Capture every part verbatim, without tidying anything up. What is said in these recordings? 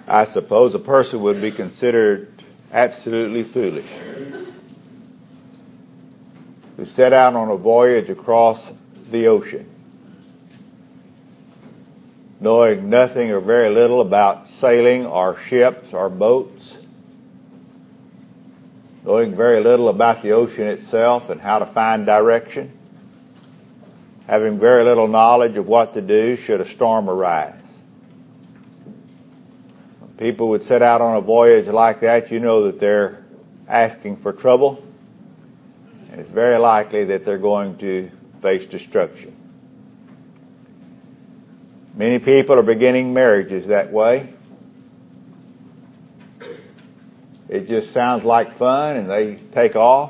I suppose a person would be considered absolutely foolish who set out on a voyage across the ocean, knowing nothing or very little about sailing or ships or boats, knowing very little about the ocean itself and how to find direction, having very little knowledge of what to do should a storm arise. When people would set out on a voyage like that, you know that they're asking for trouble, and it's very likely that they're going to face destruction. Many people are beginning marriages that way. It just sounds like fun, and they take off.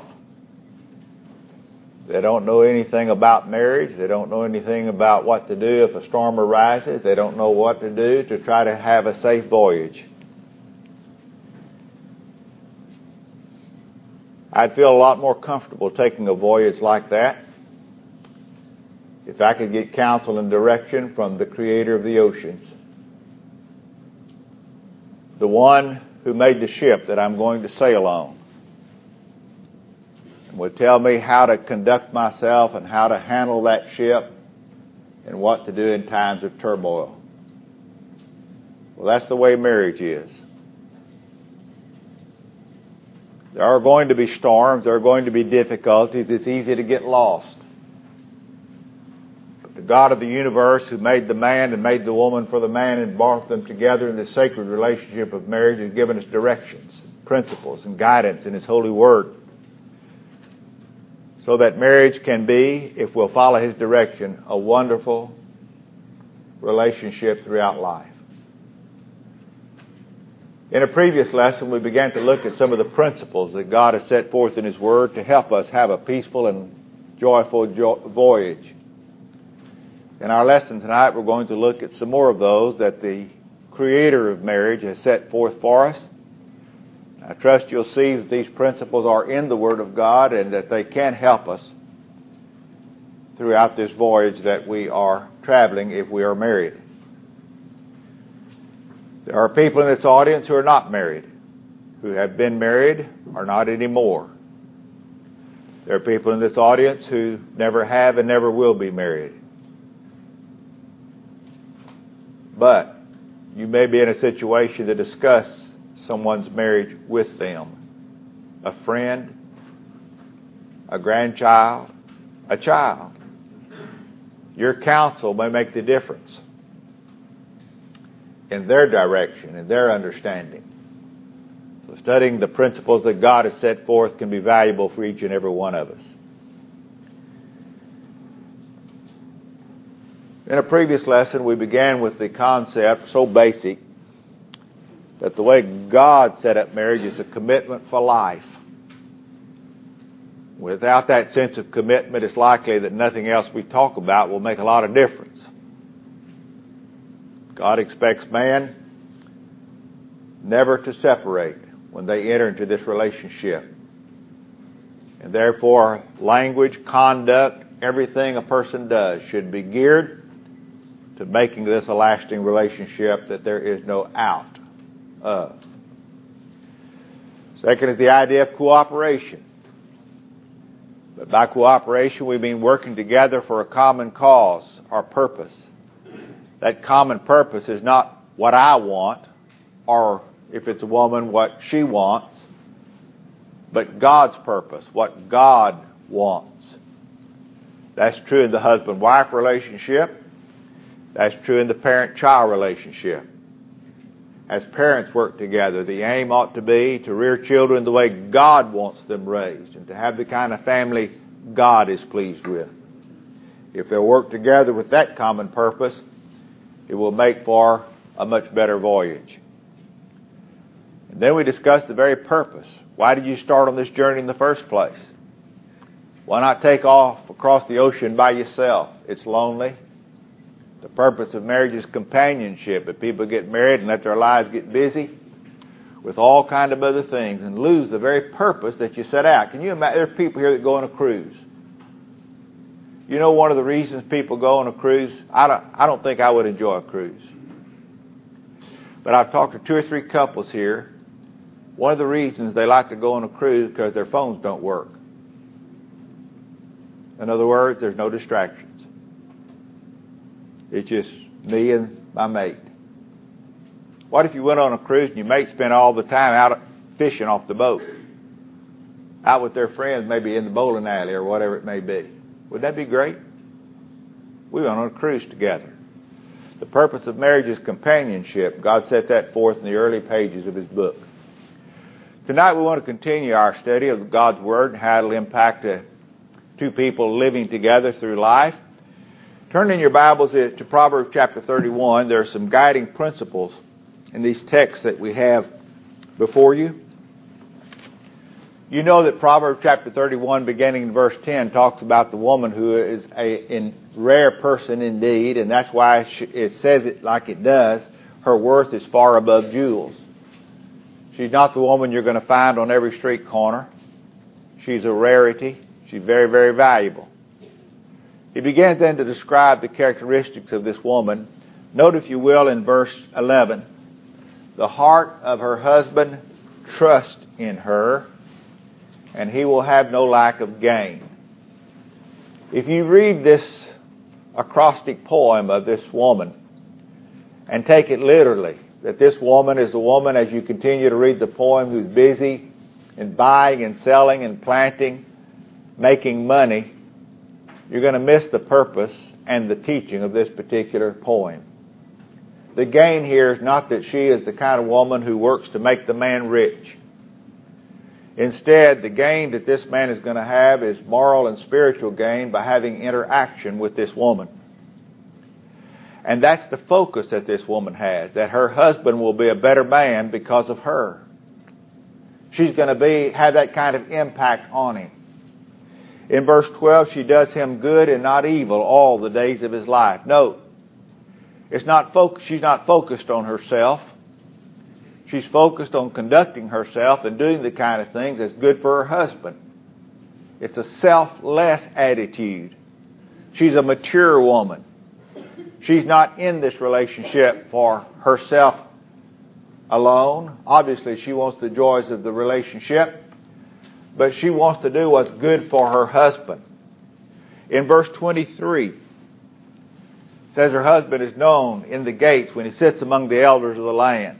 They don't know anything about marriage. They don't know anything about what to do if a storm arises. They don't know what to do to try to have a safe voyage. I'd feel a lot more comfortable taking a voyage like that if I could get counsel and direction from the Creator of the oceans, the one who made the ship that I'm going to sail on, and would tell me how to conduct myself and how to handle that ship and what to do in times of turmoil. Well, that's the way marriage is. There are going to be storms. There are going to be difficulties. It's easy to get lost. But the God of the universe, who made the man and made the woman for the man and brought them together in this sacred relationship of marriage, has given us directions, principles, and guidance in His holy word, so that marriage can be, if we'll follow His direction, a wonderful relationship throughout life. In a previous lesson, we began to look at some of the principles that God has set forth in His Word to help us have a peaceful and joyful jo- voyage. In our lesson tonight, we're going to look at some more of those that the Creator of marriage has set forth for us. I trust you'll see that these principles are in the Word of God and that they can help us throughout this voyage that we are traveling if we are married. There are people in this audience who are not married, who have been married or not anymore. There are people in this audience who never have and never will be married. But you may be in a situation to discuss someone's marriage with them. A friend, a grandchild, a child. Your counsel may make the difference in their direction, in their understanding. So studying the principles that God has set forth can be valuable for each and every one of us. In a previous lesson, we began with the concept, so basic, that the way God set up marriage is a commitment for life. Without that sense of commitment, it's likely that nothing else we talk about will make a lot of difference. God expects man never to separate when they enter into this relationship. And therefore, language, conduct, everything a person does should be geared to making this a lasting relationship that there is no out of. Second is the idea of cooperation. But by cooperation, we mean working together for a common cause or purpose. That common purpose is not what I want, or if it's a woman, what she wants, but God's purpose, what God wants. That's true in the husband-wife relationship. That's true in the parent-child relationship. As parents work together, the aim ought to be to rear children the way God wants them raised and to have the kind of family God is pleased with. If they'll work together with that common purpose, it will make for a much better voyage. And then we discussed the very purpose. Why did you start on this journey in the first place? Why not take off across the ocean by yourself? It's lonely. The purpose of marriage is companionship. But people get married and let their lives get busy with all kind of other things and lose the very purpose that you set out. Can you imagine? There are people here that go on a cruise. You know one of the reasons people go on a cruise? I don't, I don't think I would enjoy a cruise. But I've talked to two or three couples here. One of the reasons they like to go on a cruise is because their phones don't work. In other words, there's no distractions. It's just me and my mate. What if you went on a cruise and your mate spent all the time out fishing off the boat? Out with their friends, maybe in the bowling alley or whatever it may be. Would that be great? We went on a cruise together. The purpose of marriage is companionship. God set that forth in the early pages of His book. Tonight we want to continue our study of God's Word and how it will impact uh, two people living together through life. Turn in your Bibles to Proverbs chapter thirty-one. There are some guiding principles in these texts that we have before you. You know that Proverbs chapter thirty-one, beginning in verse ten, talks about the woman who is a, a rare person indeed, and that's why it says it like it does. Her worth is far above jewels. She's not the woman you're going to find on every street corner. She's a rarity. She's very, very valuable. He begins then to describe the characteristics of this woman. Note, if you will, in verse eleven, the heart of her husband trusts in her, and he will have no lack of gain. If you read this acrostic poem of this woman and take it literally, that this woman is a woman, as you continue to read the poem, who's busy in buying and selling and planting, making money, you're going to miss the purpose and the teaching of this particular poem. The gain here is not that she is the kind of woman who works to make the man rich. Instead, the gain that this man is going to have is moral and spiritual gain by having interaction with this woman. And that's the focus that this woman has, that her husband will be a better man because of her. She's going to be have that kind of impact on him. In verse twelve, she does him good and not evil all the days of his life. Note, it's not fo- she's not focused on herself. She's focused on conducting herself and doing the kind of things that's good for her husband. It's a selfless attitude. She's a mature woman. She's not in this relationship for herself alone. Obviously, she wants the joys of the relationship, but she wants to do what's good for her husband. In verse twenty-three, it says her husband is known in the gates when he sits among the elders of the land.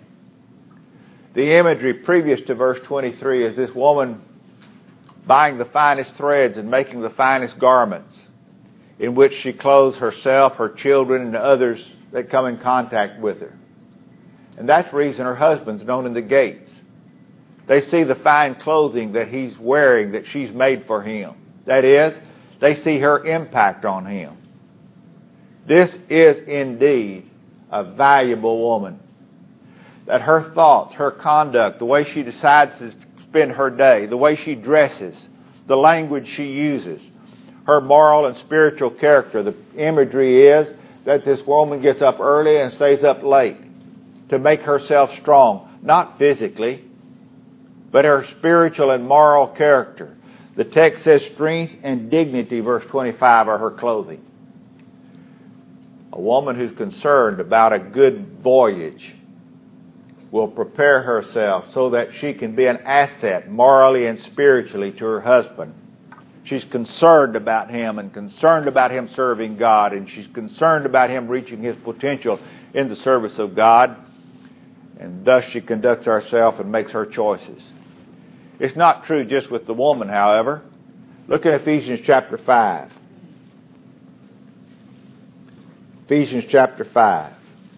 The imagery previous to verse twenty-three is this woman buying the finest threads and making the finest garments, in which she clothes herself, her children, and others that come in contact with her. And that's the reason her husband's known in the gates. They see the fine clothing that he's wearing, that she's made for him. That is, they see her impact on him. This is indeed a valuable woman. That her thoughts, her conduct, the way she decides to spend her day, the way she dresses, the language she uses, her moral and spiritual character. The imagery is that this woman gets up early and stays up late to make herself strong, not physically, but her spiritual and moral character. The text says strength and dignity, verse twenty-five, are her clothing. A woman who's concerned about a good voyage will prepare herself so that she can be an asset morally and spiritually to her husband. She's concerned about him and concerned about him serving God, and she's concerned about him reaching his potential in the service of God, and thus she conducts herself and makes her choices. It's not true just with the woman, however. Look at Ephesians chapter five. Ephesians chapter five.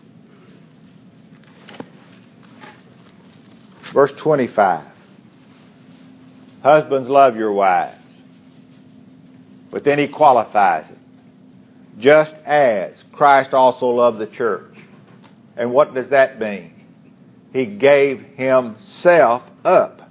Verse twenty-five. Husbands, love your wives. But then he qualifies it. Just as Christ also loved the church. And what does that mean? He gave himself up.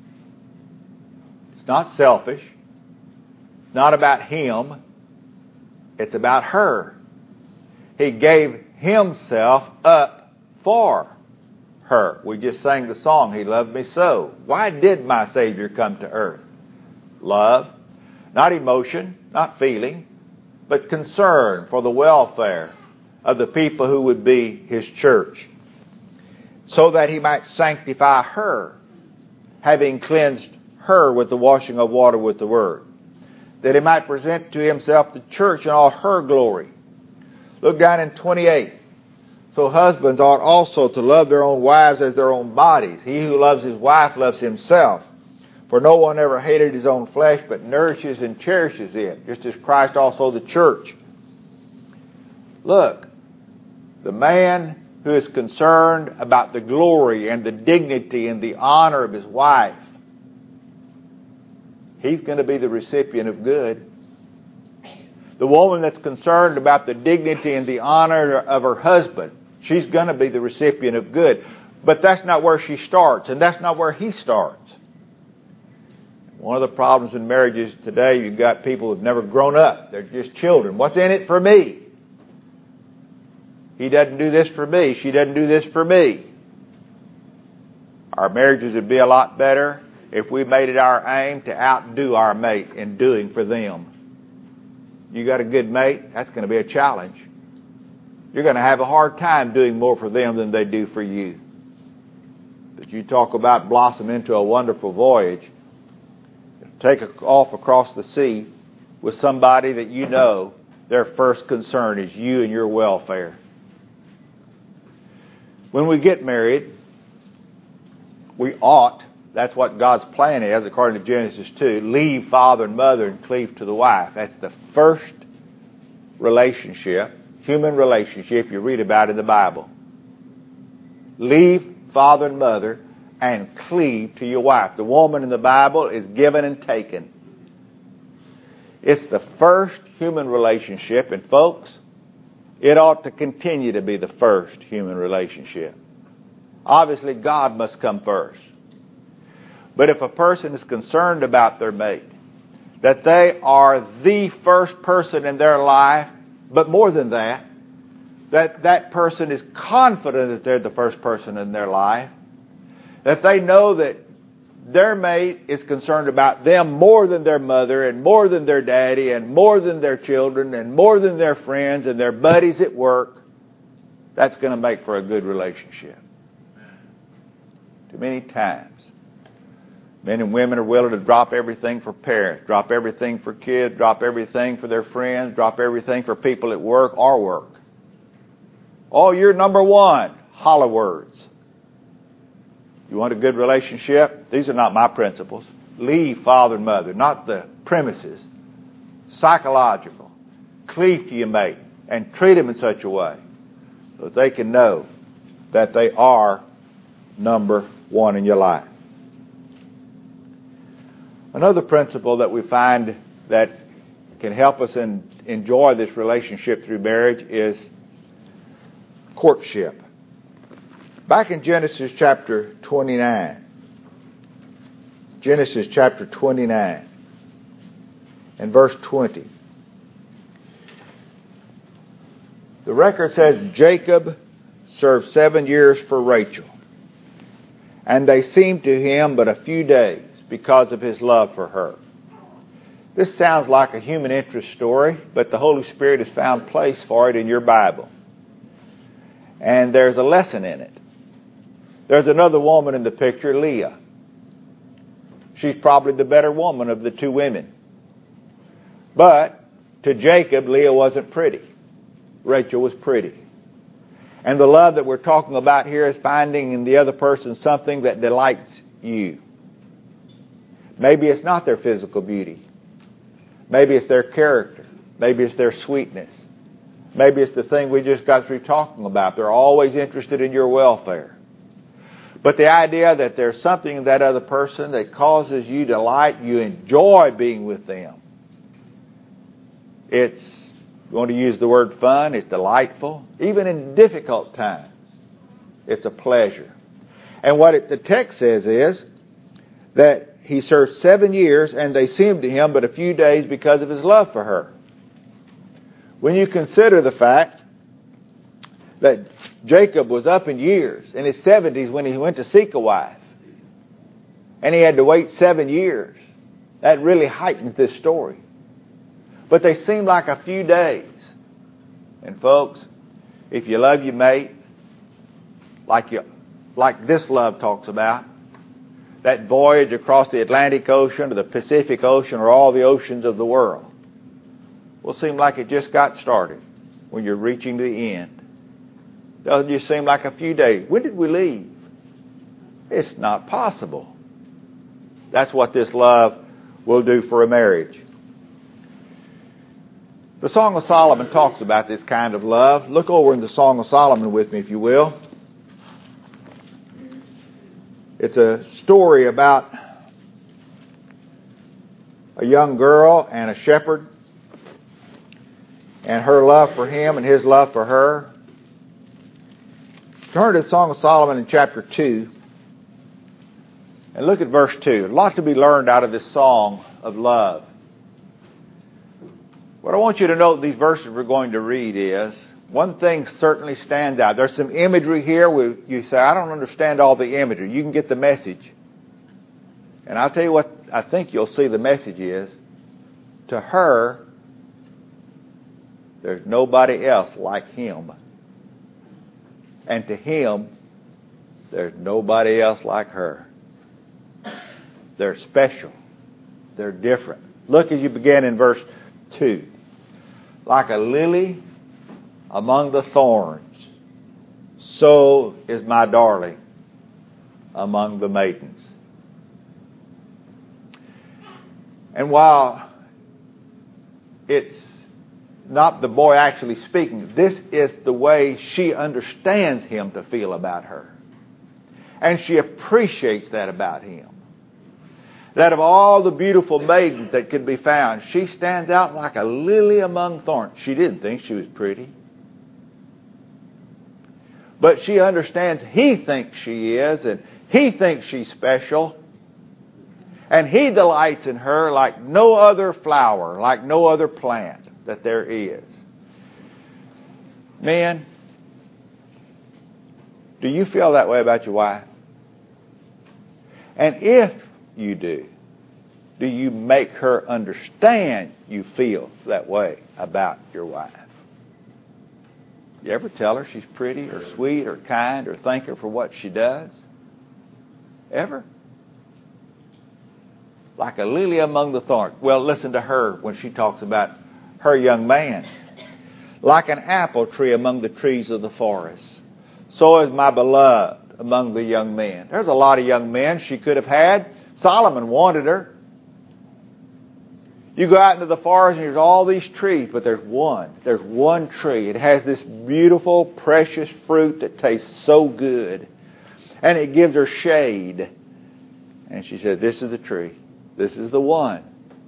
It's not selfish. It's not about him. It's about her. He gave himself up for her. We just sang the song, He Loved Me So. Why did my Savior come to earth? Love. Not emotion, not feeling, but concern for the welfare of the people who would be His church. so that he might sanctify her, having cleansed her with the washing of water with the word, that he might present to himself the church in all her glory. Look down in twenty-eight. So husbands ought also to love their own wives as their own bodies. He who loves his wife loves himself. For no one ever hated his own flesh, but nourishes and cherishes it, just as Christ also the church. Look, the man who is concerned about the glory and the dignity and the honor of his wife, he's going to be the recipient of good. The woman that's concerned about the dignity and the honor of her husband, she's going to be the recipient of good. But that's not where she starts, and that's not where he starts. One of the problems in marriages today, you've got people who've never grown up. They're just children. What's in it for me? He doesn't do this for me. She doesn't do this for me. Our marriages would be a lot better if we made it our aim to outdo our mate in doing for them. You got a good mate, that's going to be a challenge. You're going to have a hard time doing more for them than they do for you. But you talk about blossom into a wonderful voyage. Take off across the sea with somebody that you know their first concern is you and your welfare. When we get married, we ought, that's what God's plan is, according to Genesis two, leave father and mother and cleave to the wife. That's the first relationship, human relationship you read about in the Bible. Leave father and mother and cleave to your wife. The woman in the Bible is given and taken. It's the first human relationship, and folks, it ought to continue to be the first human relationship. Obviously, God must come first. But if a person is concerned about their mate, that they are the first person in their life, but more than that, that that person is confident that they're the first person in their life, that they know that their mate is concerned about them more than their mother and more than their daddy and more than their children and more than their friends and their buddies at work, that's going to make for a good relationship. Too many times, men and women are willing to drop everything for parents, drop everything for kids, drop everything for their friends, drop everything for people at work or work. Oh, you're number one. Hollow words. You want a good relationship? These are not my principles. Leave father and mother, not the premises. Psychological. Cleave to your mate and treat them in such a way so that they can know that they are number one in your life. Another principle that we find that can help us in, enjoy this relationship through marriage is courtship. Back in Genesis chapter twenty-nine, Genesis chapter twenty-nine and verse twenty, the record says Jacob served seven years for Rachel, and they seemed to him but a few days because of his love for her. This sounds like a human interest story, but the Holy Spirit has found place for it in your Bible. And there's a lesson in it. There's another woman in the picture, Leah. She's probably the better woman of the two women. But to Jacob, Leah wasn't pretty. Rachel was pretty. And the love that we're talking about here is finding in the other person something that delights you. Maybe it's not their physical beauty. Maybe it's their character. Maybe it's their sweetness. Maybe it's the thing we just got through talking about. They're always interested in your welfare. But the idea that there's something in that other person that causes you delight, you enjoy being with them. It's, you want to use the word fun, it's delightful. Even in difficult times, it's a pleasure. And what it, the text says is that he served seven years and they seemed to him but a few days because of his love for her. When you consider the fact that Jacob was up in years, in his seventies when he went to seek a wife, and he had to wait seven years, that really heightens this story. But they seem like a few days. And folks, if you love your mate like you like this love talks about, that voyage across the Atlantic Ocean or the Pacific Ocean or all the oceans of the world, will seem like it just got started when you're reaching the end. Doesn't just seem like a few days. When did we leave? It's not possible. That's what this love will do for a marriage. The Song of Solomon talks about this kind of love. Look over in the Song of Solomon with me, if you will. It's a story about a young girl and a shepherd and her love for him and his love for her. Turn to the Song of Solomon in chapter two and look at verse two. A lot to be learned out of this song of love. What I want you to note these verses we're going to read is, one thing certainly stands out. There's some imagery here where you say, I don't understand all the imagery. You can get the message. And I'll tell you what I think you'll see the message is. To her, there's nobody else like him. And to him, there's nobody else like her. They're special. They're different. Look as you begin in verse two. Like a lily among the thorns, so is my darling among the maidens. And while it's not the boy actually speaking, this is the way she understands him to feel about her. And she appreciates that about him. That of all the beautiful maidens that could be found, she stands out like a lily among thorns. She didn't think she was pretty. But she understands he thinks she is, and he thinks she's special. And he delights in her like no other flower, like no other plant that there is. Men, do you feel that way about your wife? And if you do, do you make her understand you feel that way about your wife? You ever tell her she's pretty or sweet or kind or thank her for what she does? Ever? Like a lily among the thorns. Well, listen to her when she talks about her young man. Like an apple tree among the trees of the forest, so is my beloved among the young men. There's a lot of young men she could have had. Solomon wanted her. You go out into the forest and there's all these trees, but there's one. There's one tree. It has this beautiful, precious fruit that tastes so good. And it gives her shade. And she said, this is the tree. This is the one.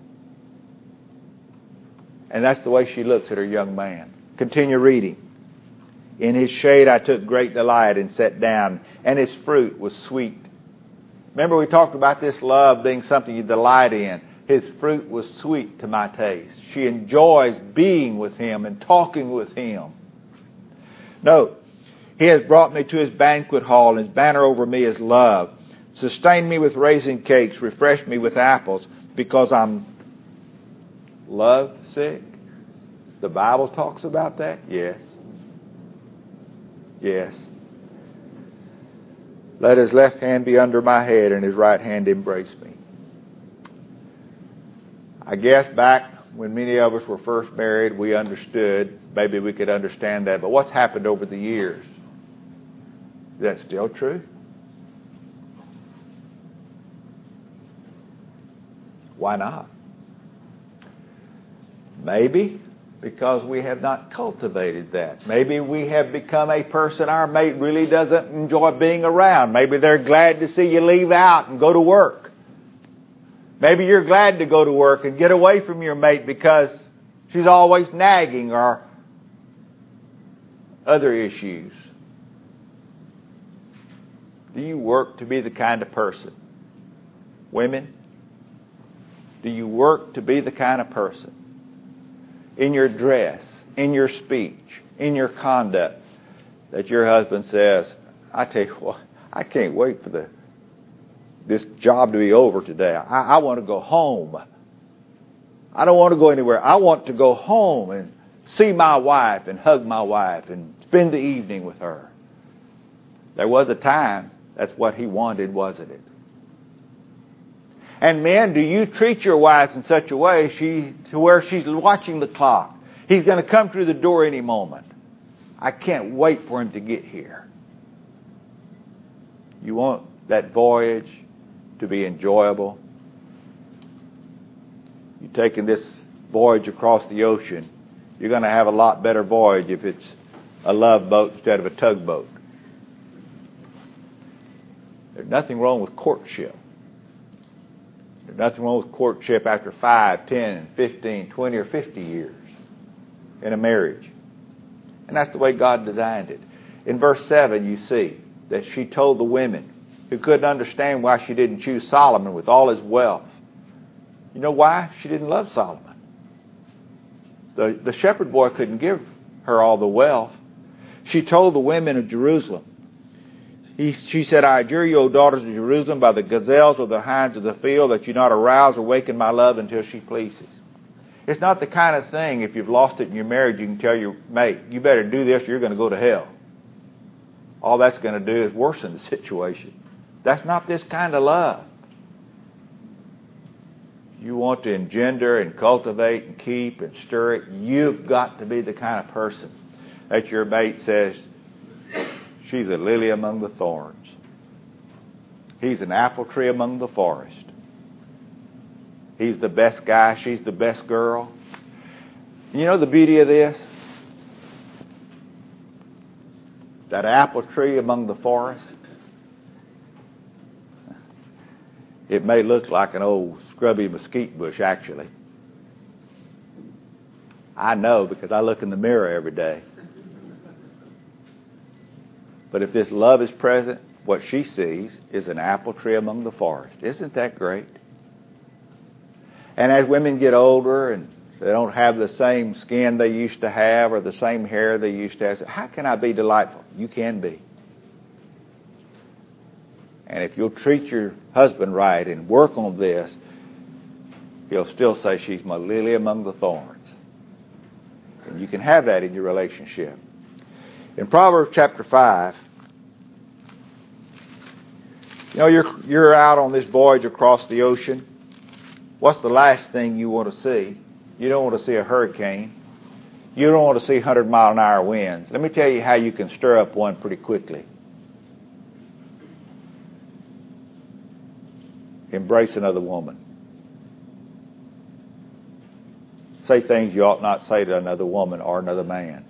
And that's the way she looks at her young man. Continue reading. In his shade I took great delight and sat down, and his fruit was sweet. Remember we talked about this love being something you delight in. His fruit was sweet to my taste. She enjoys being with him and talking with him. Note, he has brought me to his banquet hall, and his banner over me is love. Sustained me with raisin cakes, refreshed me with apples, because I'm love sick. The Bible talks about that? Yes. Yes. Let his left hand be under my head and his right hand embrace me. I guess back when many of us were first married, we understood, maybe we could understand that. But what's happened over the years? Is that still true? Why not? Maybe because we have not cultivated that. Maybe we have become a person our mate really doesn't enjoy being around. Maybe they're glad to see you leave out and go to work. Maybe you're glad to go to work and get away from your mate because she's always nagging or other issues. Do you work to be the kind of person? Women, do you work to be the kind of person in your dress, in your speech, in your conduct that your husband says, I tell you what, I can't wait for the this job to be over today. I, I want to go home. I don't want to go anywhere. I want to go home and see my wife and hug my wife and spend the evening with her. There was a time That's what he wanted, wasn't it? And men, do you treat your wives in such a way she to where she's watching the clock? He's going to come through the door any moment. I can't wait for him to get here. You want that voyage to be enjoyable? You're taking this voyage across the ocean. You're going to have a lot better voyage if it's a love boat instead of a tugboat. There's nothing wrong with courtship. There's nothing wrong with courtship after five, ten, fifteen, twenty, or fifty years in a marriage. And that's the way God designed it. In verse seven, you see that she told the women who couldn't understand why she didn't choose Solomon with all his wealth. You know why? She didn't love Solomon. The, the shepherd boy couldn't give her all the wealth. She told the women of Jerusalem, he, she said, I adjure you, O daughters of Jerusalem, by the gazelles or the hinds of the field, that you not arouse or waken my love until she pleases. It's not the kind of thing, if you've lost it in your marriage, you can tell your mate, you better do this or you're going to go to hell. All that's going to do is worsen the situation. That's not this kind of love. You want to engender and cultivate and keep and stir it, you've got to be the kind of person that your mate says, she's a lily among the thorns. He's an apple tree among the forest. He's the best guy, she's the best girl. You know the beauty of this? That apple tree among the forest, it may look like an old scrubby mesquite bush, actually. I know because I look in the mirror every day. But if this love is present, what she sees is an apple tree among the forest. Isn't that great? And as women get older and they don't have the same skin they used to have or the same hair they used to have, how can I be delightful? You can be. And if you'll treat your husband right and work on this, he'll still say, she's my lily among the thorns. And you can have that in your relationship. In Proverbs chapter five, you know, you're, you're out on this voyage across the ocean. What's the last thing you want to see? You don't want to see a hurricane. You don't want to see one hundred mile an hour winds. Let me tell you how you can stir up one pretty quickly. Embrace another woman. Say things you ought not say to another woman or another man.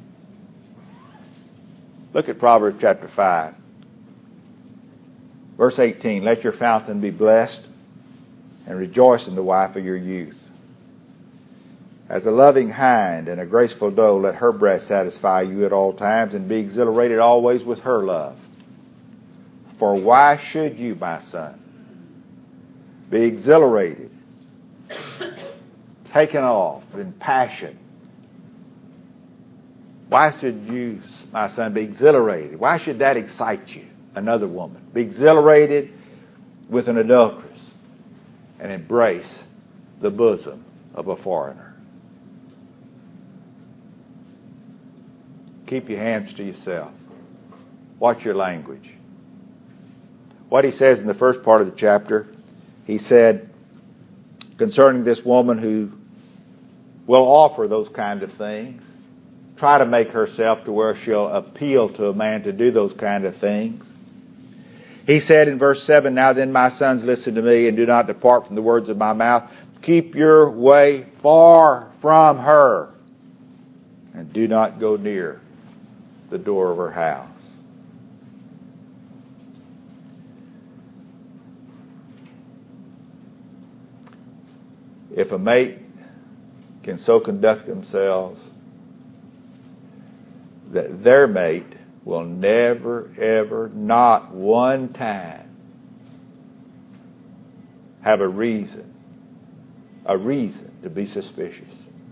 Look at Proverbs chapter five. Verse eighteen, let your fountain be blessed and rejoice in the wife of your youth. As a loving hind and a graceful doe, let her breast satisfy you at all times and be exhilarated always with her love. For why should you, my son, be exhilarated, taken off in passion? Why should you, my son, be exhilarated? Why should that excite you? Another woman. Be exhilarated with an adulteress and embrace the bosom of a foreigner. Keep your hands to yourself. Watch your language. What he says in the first part of the chapter, he said concerning this woman who will offer those kind of things, try to make herself to where she'll appeal to a man to do those kind of things. He said in verse seven, now then, my sons, listen to me and do not depart from the words of my mouth. Keep your way far from her and do not go near the door of her house. If a mate can so conduct themselves that their mate will never, ever, not one time, have a reason, a reason to be suspicious.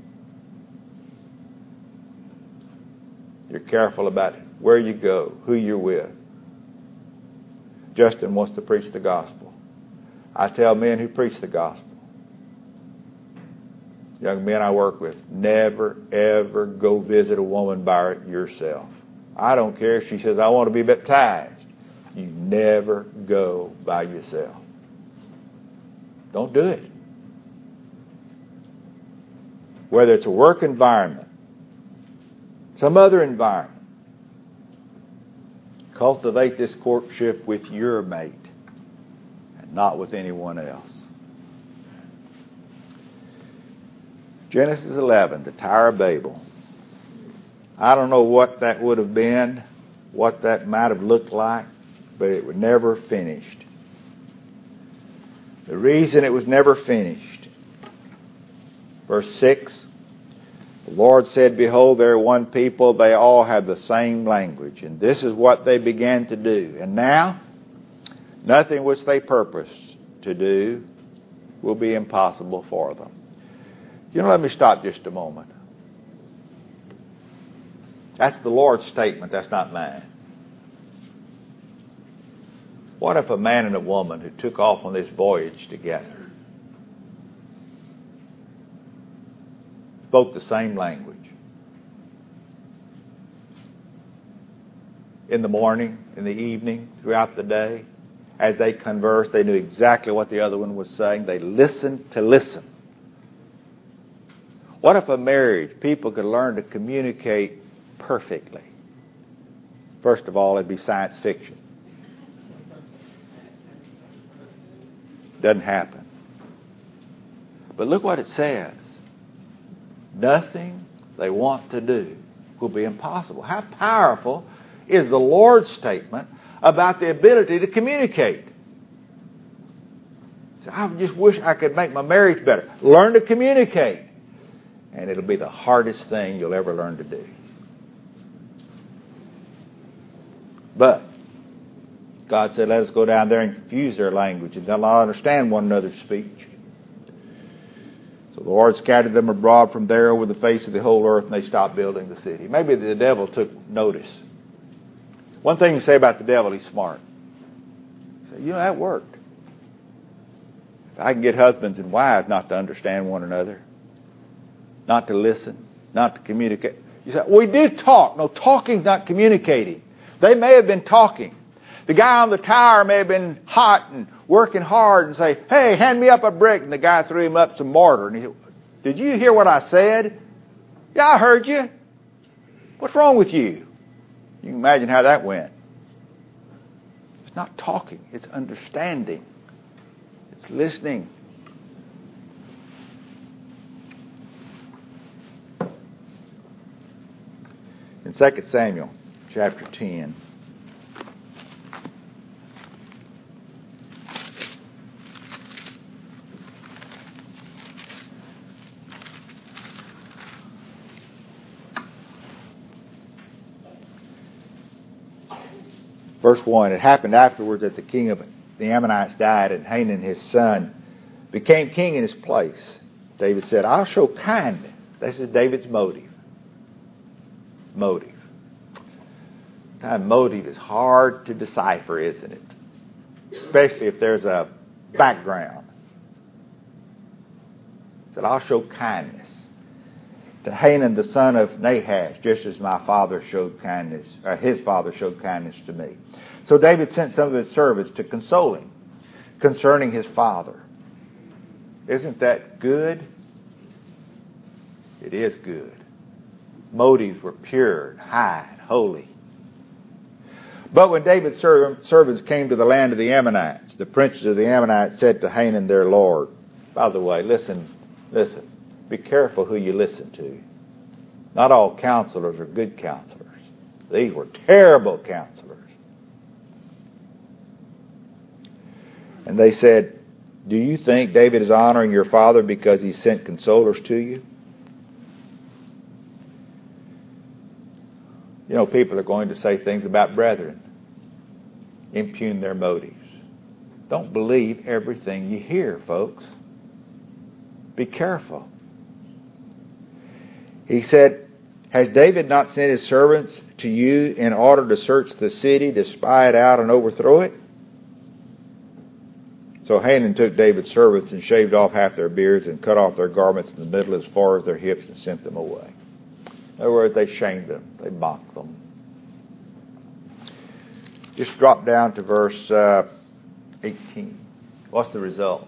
You're careful about where you go, who you're with. Justin wants to preach the gospel. I tell men who preach the gospel, young men I work with, never, ever go visit a woman by yourself. I don't care if she says, I want to be baptized. You never go by yourself. Don't do it. Whether it's a work environment, some other environment, cultivate this courtship with your mate and not with anyone else. Genesis eleven, the Tower of Babel. I don't know what that would have been, what that might have looked like, but it was never finished. The reason it was never finished, verse six, the Lord said, behold, there are one people, they all have the same language, and this is what they began to do. And now, nothing which they purpose to do will be impossible for them. You know, let me stop just a moment. That's the Lord's statement, that's not mine. What if a man and a woman who took off on this voyage together spoke the same language? In the morning, in the evening, throughout the day, as they conversed, they knew exactly what the other one was saying. They listened to listen. What if a married people could learn to communicate perfectly? First of all, it'd be science fiction. Doesn't happen. But look what it says. Nothing they want to do will be impossible. How powerful is the Lord's statement about the ability to communicate? So I just wish I could make my marriage better. Learn to communicate. And it'll be the hardest thing you'll ever learn to do. But God said, let us go down there and confuse their language, and they'll not understand one another's speech. So the Lord scattered them abroad from there over the face of the whole earth, and they stopped building the city. Maybe the devil took notice. One thing you say about the devil, he's smart. You say, you know, that worked. If I can get husbands and wives not to understand one another, not to listen, not to communicate. You say, we did talk. No, talking's not communicating. They may have been talking. The guy on the tower may have been hot and working hard and say, hey, hand me up a brick. And the guy threw him up some mortar. And he said, did you hear what I said? Yeah, I heard you. What's wrong with you? You can imagine how that went. It's not talking. It's understanding. It's listening. In Second Samuel chapter ten, verse one, it happened afterwards that the king of the Ammonites died, and Hanun his son became king in his place. David said, I'll show kindness. This is David's motive. Motive. Sometimes motive is hard to decipher, isn't it? Especially if there's a background. He said, I'll show kindness to Hanun the son of Nahash, just as my father showed kindness, or his father showed kindness to me. So David sent some of his servants to console him concerning his father. Isn't that good? It is good. Motives were pure and high and holy. But when David's servants came to the land of the Ammonites, the princes of the Ammonites said to Hanun their lord, by the way, listen, listen, be careful who you listen to. Not all counselors are good counselors. These were terrible counselors. And they said, do you think David is honoring your father because he sent consolers to you? You know, people are going to say things about brethren, impugn their motives. Don't believe everything you hear, folks. Be careful. He said, has David not sent his servants to you in order to search the city, to spy it out and overthrow it? So Hanun took David's servants and shaved off half their beards and cut off their garments in the middle as far as their hips and sent them away. In other words, they shamed them. They mocked them. Just drop down to verse uh, eighteen. What's the result?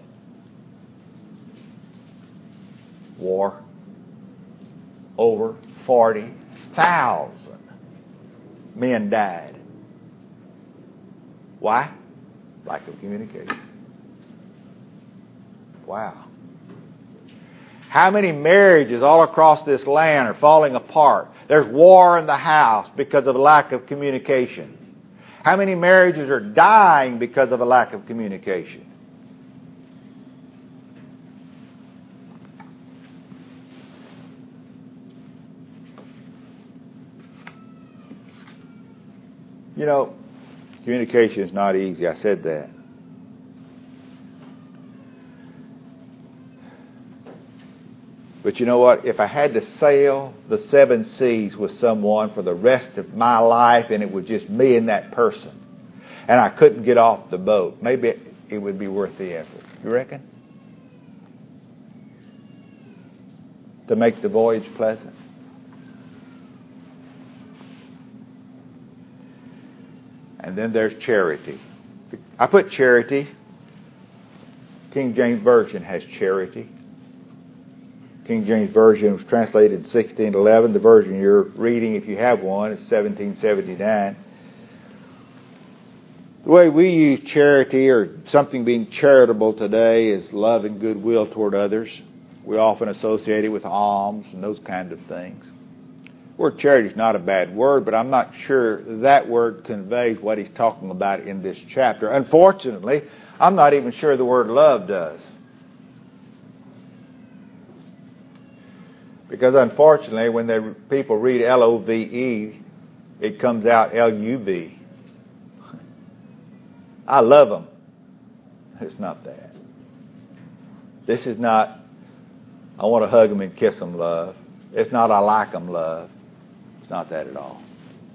War. Over forty thousand men died. Why? Lack of communication. Wow. How many marriages all across this land are falling apart? There's war in the house because of a lack of communication. How many marriages are dying because of a lack of communication? You know, communication is not easy. I said that. But you know what? If I had to sail the seven seas with someone for the rest of my life and it was just me and that person, and I couldn't get off the boat, maybe it, it would be worth the effort. You reckon? To make the voyage pleasant. And then there's charity. I put charity. King James Version has charity. King James Version was translated in sixteen eleven. The version you're reading, if you have one, is seventeen seventy-nine. The way we use charity or something being charitable today is love and goodwill toward others. We often associate it with alms and those kind of things. The word charity is not a bad word, but I'm not sure that word conveys what he's talking about in this chapter. Unfortunately, I'm not even sure the word love does. Because unfortunately, when they, people read L O V E, it comes out L U V. I love them. It's not that. This is not, I want to hug them and kiss them love. It's not, I like them love. It's not that at all.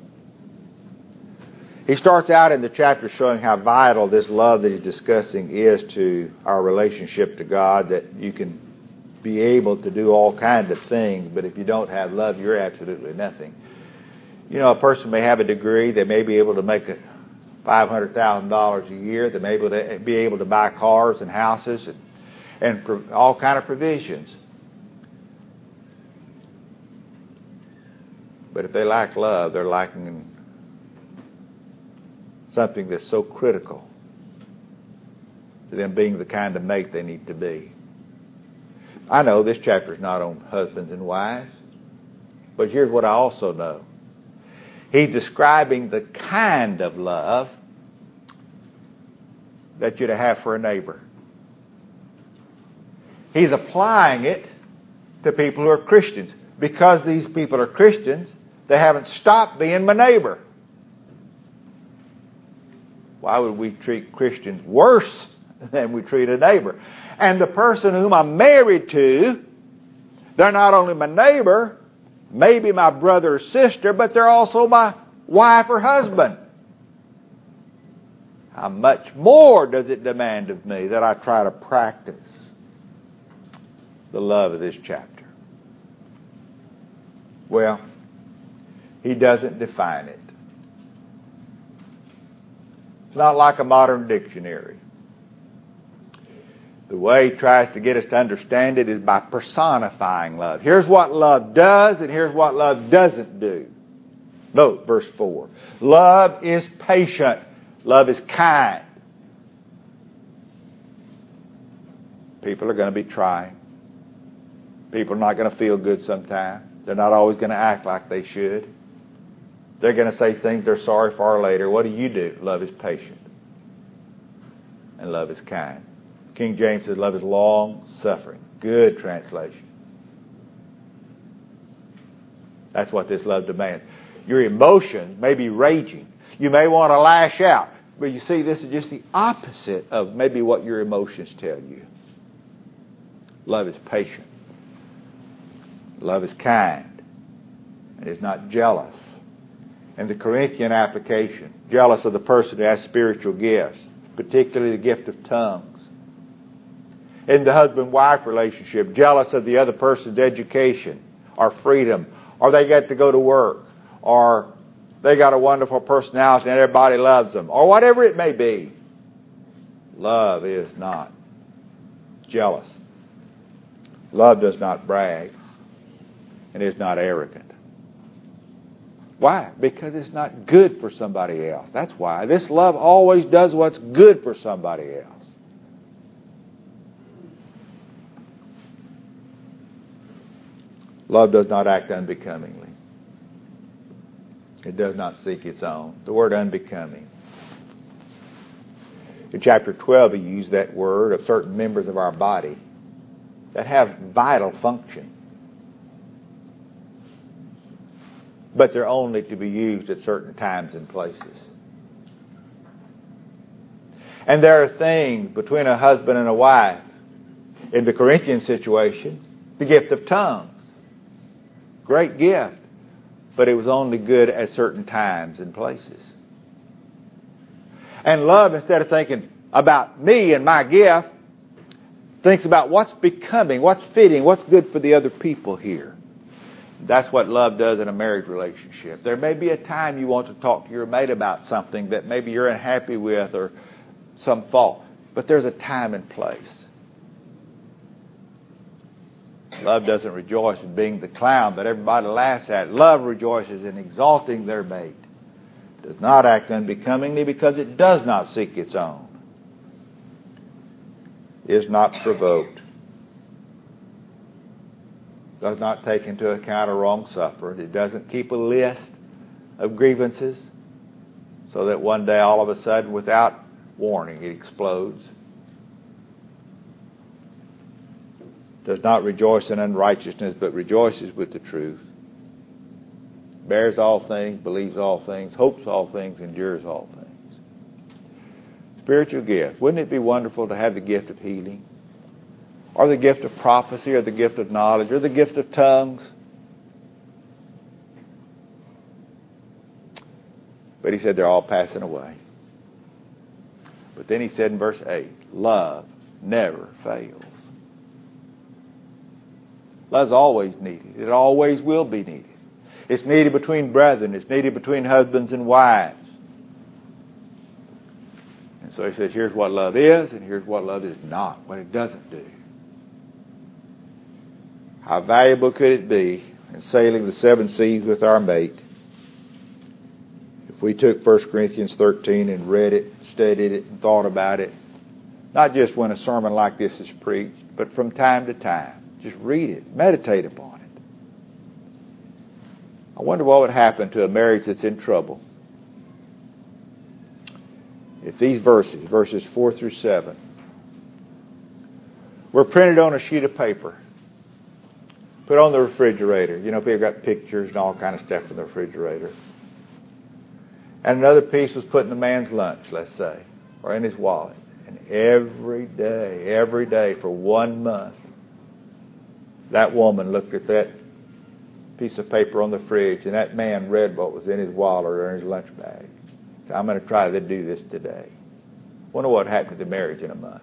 He starts out in the chapter showing how vital this love that he's discussing is to our relationship to God, that you can be able to do all kinds of things, but if you don't have love, you're absolutely nothing. You know, a person may have a degree, they may be able to make five hundred thousand dollars a year, they may be able to, be able to buy cars and houses and, and pro- all kind of provisions. But if they lack love, they're lacking something that's so critical to them being the kind of mate they need to be. I know this chapter is not on husbands and wives, but here's what I also know. He's describing the kind of love that you're to have for a neighbor. He's applying it to people who are Christians. Because these people are Christians, they haven't stopped being my neighbor. Why would we treat Christians worse than we treat a neighbor? And the person whom I'm married to, they're not only my neighbor, maybe my brother or sister, but they're also my wife or husband. How much more does it demand of me that I try to practice the love of this chapter? Well, he doesn't define it. It's not like a modern dictionary. The way he tries to get us to understand it is by personifying love. Here's what love does, and here's what love doesn't do. Note verse four. Love is patient. Love is kind. People are going to be trying. People are not going to feel good sometimes. They're not always going to act like they should. They're going to say things they're sorry for later. What do you do? Love is patient. And love is kind. King James says love is long-suffering. Good translation. That's what this love demands. Your emotions may be raging. You may want to lash out. But you see, this is just the opposite of maybe what your emotions tell you. Love is patient. Love is kind. It is not jealous. In the Corinthian application, jealous of the person who has spiritual gifts, particularly the gift of tongues. In the husband-wife relationship, jealous of the other person's education or freedom, or they get to go to work, or They got a wonderful personality and everybody loves them, or whatever it may be. Love is not jealous. Love does not brag and is not arrogant. Why? Because it's not good for somebody else. That's why. This love always does what's good for somebody else. Love does not act unbecomingly. It does not seek its own. The word unbecoming. In chapter twelve, he used that word of certain members of our body that have vital function. But they're only to be used at certain times and places. And there are things between a husband and a wife. In the Corinthian situation, the gift of tongues. Great gift. But it was only good at certain times and places. And love, instead of thinking about me and my gift, thinks about what's becoming, what's fitting, what's good for the other people here. That's what love does in a marriage relationship. There may be a time you want to talk to your mate about something that maybe you're unhappy with or some fault. But there's a time and place. Love doesn't rejoice in being the clown that everybody laughs at. Love rejoices in exalting their mate. It does not act unbecomingly because it does not seek its own. Is not provoked. Does not take into account a wrong suffered. It doesn't keep a list of grievances so that one day all of a sudden without warning it explodes. Does not rejoice in unrighteousness, but rejoices with the truth. Bears all things, believes all things, hopes all things, endures all things. Spiritual gift. Wouldn't it be wonderful to have the gift of healing? Or the gift of prophecy, or the gift of knowledge, or the gift of tongues? But he said they're all passing away. But then he said in verse eight, love never fails. Love's always needed. It always will be needed. It's needed between brethren. It's needed between husbands and wives. And so he says, here's what love is, and here's what love is not, what it doesn't do. How valuable could it be in sailing the seven seas with our mate if we took First Corinthians thirteen and read it, studied it, and thought about it, not just when a sermon like this is preached, but from time to time. Just read it. Meditate upon it. I wonder what would happen to a marriage that's in trouble if these verses, verses four through seven, were printed on a sheet of paper, put on the refrigerator. You know, people got pictures and all kind of stuff in the refrigerator. And another piece was put in the man's lunch, let's say, or in his wallet. And every day, every day for one month, that woman looked at that piece of paper on the fridge, and that man read what was in his wallet or in his lunch bag. So I'm going to try to do this today. Wonder what happened to the marriage in a month.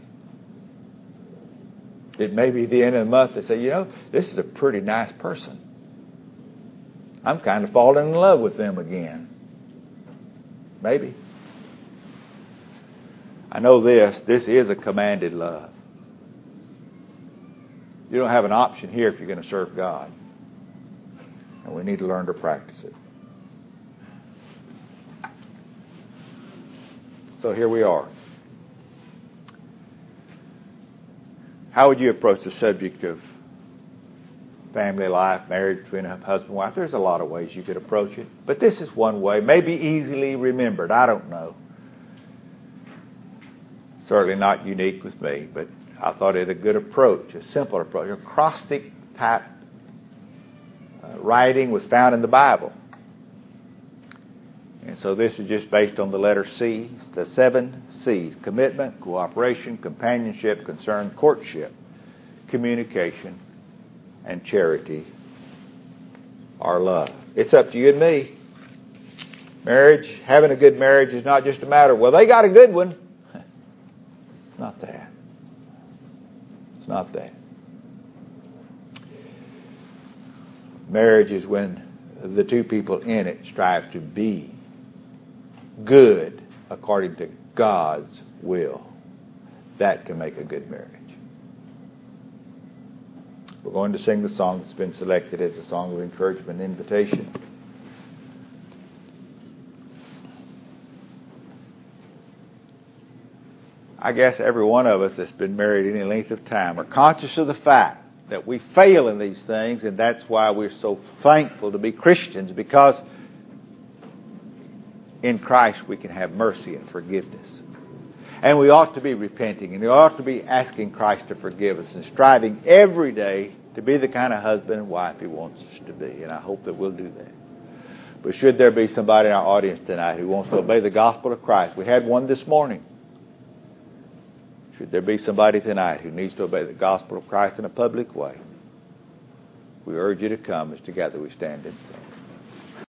It may be the end of the month they say, you know, this is a pretty nice person. I'm kind of falling in love with them again. Maybe. I know this. This is a commanded love. You don't have an option here if you're going to serve God. And we need to learn to practice it. So here we are. How would you approach the subject of family life, marriage between a husband and wife? There's a lot of ways you could approach it. But this is one way, maybe easily remembered. I don't know. Certainly not unique with me, but I thought it a good approach, a simple approach. Acrostic type uh, writing was found in the Bible. And so this is just based on the letter C, the seven C's: commitment, cooperation, companionship, concern, courtship, communication, and charity or love. It's up to you and me. Marriage, having a good marriage is not just a matter of, well, they got a good one. It's not that. It's not that. Marriage is when the two people in it strive to be good according to God's will. That can make a good marriage. We're going to sing the song that's been selected as a song of encouragement and invitation. I guess every one of us that's been married any length of time are conscious of the fact that we fail in these things, and that's why we're so thankful to be Christians, because in Christ we can have mercy and forgiveness. And we ought to be repenting, and we ought to be asking Christ to forgive us and striving every day to be the kind of husband and wife He wants us to be. And I hope that we'll do that. But should there be somebody in our audience tonight who wants to obey the gospel of Christ, we had one this morning. Should there be somebody tonight who needs to obey the gospel of Christ in a public way, we urge you to come as together we stand and sing.